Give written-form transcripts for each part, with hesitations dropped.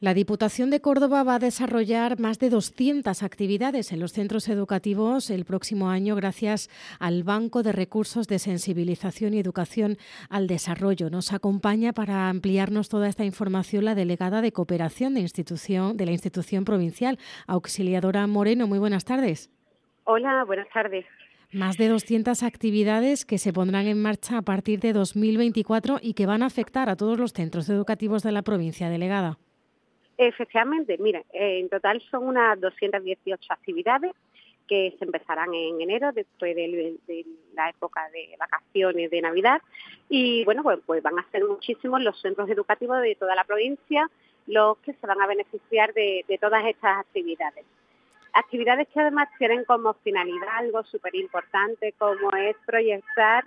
La Diputación de Córdoba va a desarrollar más de 200 actividades en los centros educativos el próximo año gracias al Banco de Recursos de Sensibilización y Educación al Desarrollo. Nos acompaña para ampliarnos toda esta información la delegada de Cooperación de la institución provincial, Auxiliadora Moreno. Muy buenas tardes. Hola, buenas tardes. Más de 200 actividades que se pondrán en marcha a partir de 2024 y que van a afectar a todos los centros educativos de la provincia, delegada. Efectivamente, mira, en total son unas 218 actividades que se empezarán en enero, después de la época de vacaciones de Navidad. Y bueno, pues van a ser muchísimos los centros educativos de toda la provincia los que se van a beneficiar de todas estas actividades. Actividades que además tienen como finalidad algo súper importante, como es proyectar,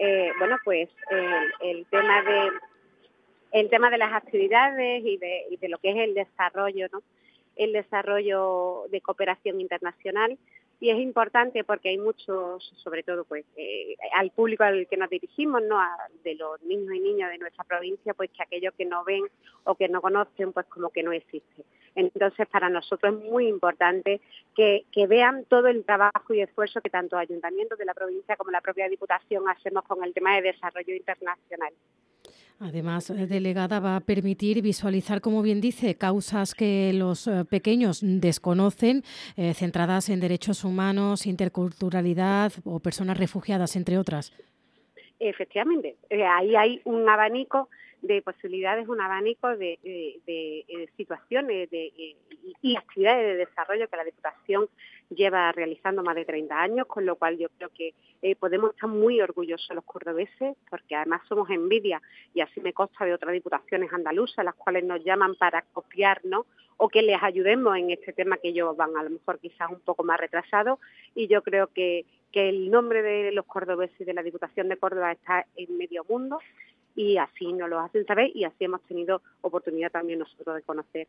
el tema de las actividades y de lo que es el desarrollo, ¿no? El desarrollo de cooperación internacional. Y es importante porque hay muchos, sobre todo al público al que nos dirigimos, ¿no? De los niños y niñas de nuestra provincia, pues que aquellos que no ven o que no conocen, pues como que no existe. Entonces, para nosotros es muy importante que vean todo el trabajo y esfuerzo que tanto ayuntamientos de la provincia como la propia Diputación hacemos con el tema de desarrollo internacional. Además, delegada, va a permitir visualizar, como bien dice, causas que los pequeños desconocen, centradas en derechos humanos, interculturalidad o personas refugiadas, entre otras. Efectivamente, ahí hay un abanico de posibilidades, un abanico de situaciones y actividades de desarrollo que la Diputación lleva realizando más de 30 años, con lo cual yo creo que podemos estar muy orgullosos los cordobeses, porque además somos envidia, y así me consta de otras diputaciones andaluzas, las cuales nos llaman para copiarnos o que les ayudemos en este tema que ellos van a lo mejor quizás un poco más retrasados, y yo creo que el nombre de los cordobeses y de la Diputación de Córdoba está en medio mundo, y así nos lo hacen saber y así hemos tenido oportunidad también nosotros de conocer.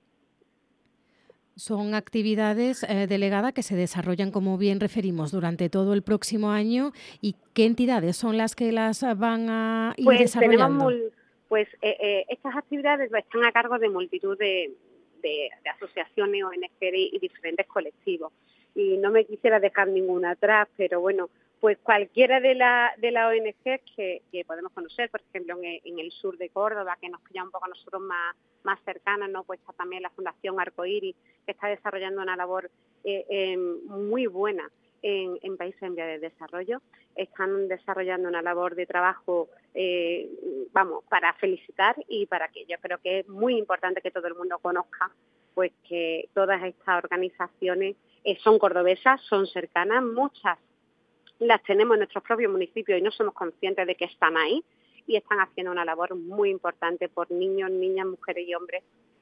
Son actividades, delegada, que se desarrollan, como bien referimos, durante todo el próximo año. ¿Y qué entidades son las que las van a ir desarrollando? Estas actividades están a cargo de multitud de asociaciones, ONG y diferentes colectivos. Y no me quisiera dejar ninguna atrás, pero bueno, pues cualquiera de la ONG que podemos conocer, por ejemplo, en el sur de Córdoba, que nos pilla un poco a nosotros más cercanas, ¿no? Pues está también la Fundación Arcoíris, que está desarrollando una labor muy buena en países en vía de desarrollo. Están desarrollando una labor de trabajo, para felicitar y para que yo creo que es muy importante que todo el mundo conozca, pues que todas estas organizaciones son cordobesas, son cercanas, muchas las tenemos en nuestros propios municipios y no somos conscientes de que están ahí, y están haciendo una labor muy importante por niños, niñas, mujeres y hombres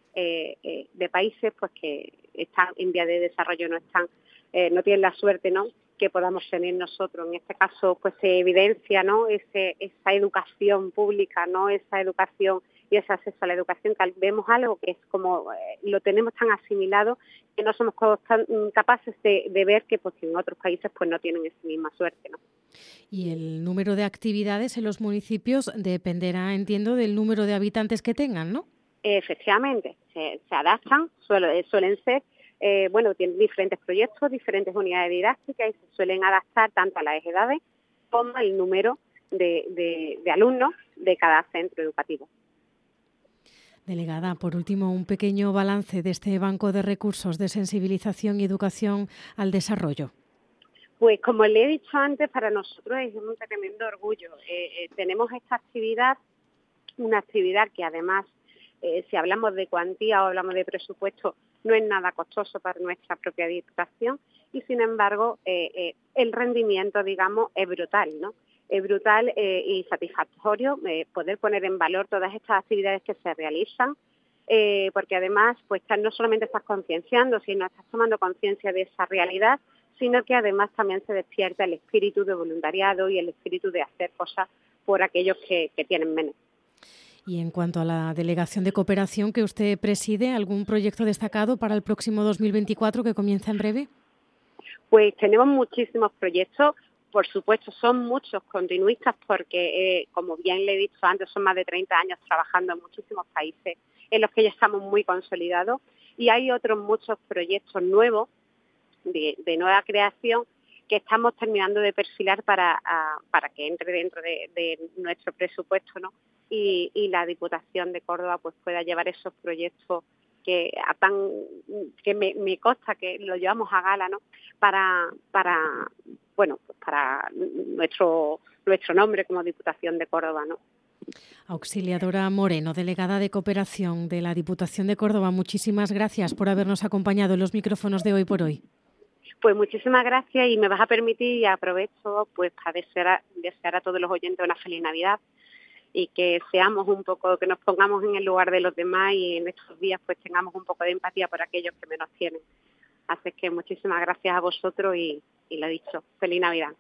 de países pues que están en vía de desarrollo, no tienen la suerte, ¿no?, que podamos tener nosotros. En este caso pues se evidencia, ¿no?, esa educación pública, ¿no?, esa educación y ese acceso a la educación, que vemos algo que es como lo tenemos tan asimilado que no somos capaces de ver que en otros países pues no tienen esa misma suerte, ¿no? Y el número de actividades en los municipios dependerá, entiendo, del número de habitantes que tengan, ¿no? Efectivamente, se adaptan, suelen ser, tienen diferentes proyectos, diferentes unidades didácticas, y se suelen adaptar tanto a las edades como al número de alumnos de cada centro educativo. Delegada, por último, un pequeño balance de este Banco de Recursos de Sensibilización y Educación al Desarrollo. Pues como le he dicho antes, para nosotros es un tremendo orgullo. Tenemos esta actividad, una actividad que además, si hablamos de cuantía o hablamos de presupuesto, no es nada costoso para nuestra propia Diputación, y sin embargo el rendimiento, digamos, es brutal, ¿no? Es brutal y satisfactorio poder poner en valor todas estas actividades que se realizan, porque además pues no solamente estás concienciando, sino estás tomando conciencia de esa realidad, sino que además también se despierta el espíritu de voluntariado y el espíritu de hacer cosas por aquellos que tienen menos. Y en cuanto a la Delegación de Cooperación que usted preside, ¿algún proyecto destacado para el próximo 2024 que comienza en breve? Pues tenemos muchísimos proyectos. por supuesto, son muchos continuistas porque, como bien le he dicho antes, son más de 30 años trabajando en muchísimos países en los que ya estamos muy consolidados, y hay otros muchos proyectos nuevos de nueva creación que estamos terminando de perfilar para que entre dentro de nuestro presupuesto, ¿no? Y la Diputación de Córdoba pues pueda llevar esos proyectos que me consta que lo llevamos a gala, ¿no? Para nuestro nombre como Diputación de Córdoba, ¿no? Auxiliadora Moreno, delegada de Cooperación de la Diputación de Córdoba, muchísimas gracias por habernos acompañado en los micrófonos de Hoy por Hoy. Pues muchísimas gracias, y me vas a permitir, y aprovecho pues para desear a todos los oyentes una feliz Navidad, y que seamos un poco, que nos pongamos en el lugar de los demás, y en estos días pues tengamos un poco de empatía por aquellos que menos tienen. Así que muchísimas gracias a vosotros y lo dicho, feliz Navidad.